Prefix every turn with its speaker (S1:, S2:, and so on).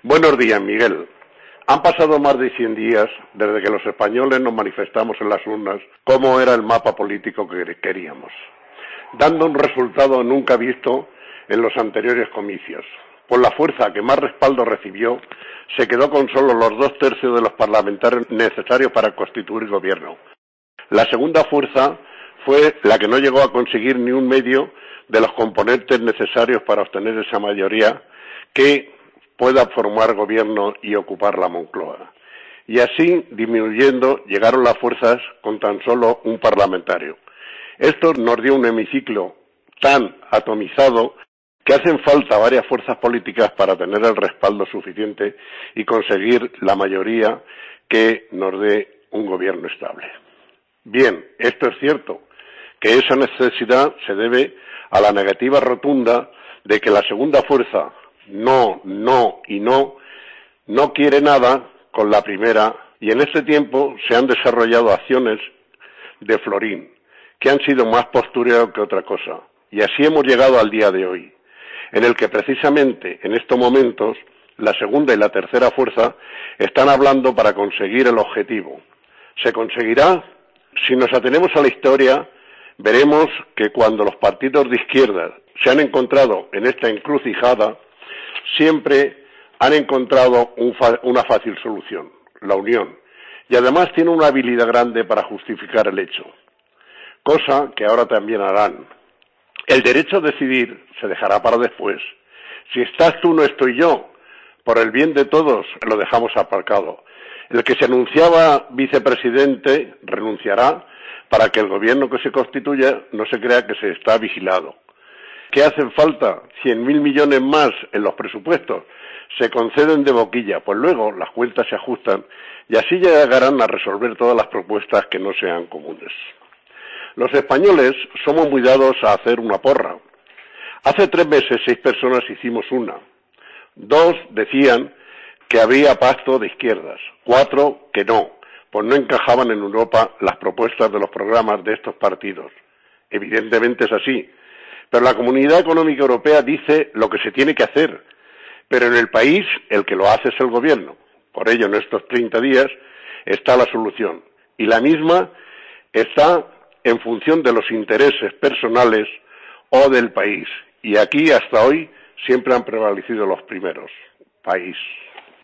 S1: Buenos días, Miguel. Han pasado más de 100 días desde que los españoles nos manifestamos en las urnas cómo era el mapa político que queríamos, dando un resultado nunca visto en los anteriores comicios. Por la fuerza que más respaldo recibió, se quedó con solo los 2/3 de los parlamentarios necesarios para constituir gobierno. La segunda fuerza fue la que no llegó a conseguir ni un medio de los componentes necesarios para obtener esa mayoría que pueda formar gobierno y ocupar la Moncloa. Y así, disminuyendo, llegaron las fuerzas con tan solo un parlamentario. Esto nos dio un hemiciclo tan atomizado que hacen falta varias fuerzas políticas para tener el respaldo suficiente y conseguir la mayoría que nos dé un gobierno estable. Bien, esto es cierto, que esa necesidad se debe a la negativa rotunda de que la segunda fuerza, no quiere nada con la primera, y en este tiempo se han desarrollado acciones de Florín, que han sido más postureo que otra cosa, y así hemos llegado al día de hoy, en el que precisamente en estos momentos la segunda y la tercera fuerza están hablando para conseguir el objetivo. ¿Se conseguirá? Si nos atenemos a la historia, veremos que cuando los partidos de izquierda se han encontrado en esta encrucijada, siempre han encontrado una fácil solución, la unión, y además tiene una habilidad grande para justificar el hecho, cosa que ahora también harán. El derecho a decidir se dejará para después. Si estás tú, no estoy yo. Por el bien de todos, lo dejamos aparcado. El que se anunciaba vicepresidente renunciará para que el gobierno que se constituya no se crea que se está vigilado. ¿Qué hacen falta? 100.000 millones más en los presupuestos. Se conceden de boquilla, pues luego las cuentas se ajustan y así llegarán a resolver todas las propuestas que no sean comunes. Los españoles somos muy dados a hacer una porra. Hace 3 meses 6 personas hicimos una. 2 decían que había pacto de izquierdas, 4 que no, pues no encajaban en Europa las propuestas de los programas de estos partidos. Evidentemente es así, pero la Comunidad Económica Europea dice lo que se tiene que hacer, pero en el país el que lo hace es el gobierno. Por ello, en estos 30 días está la solución, y la misma está en función de los intereses personales o del país, y aquí hasta hoy siempre han prevalecido los primeros. País.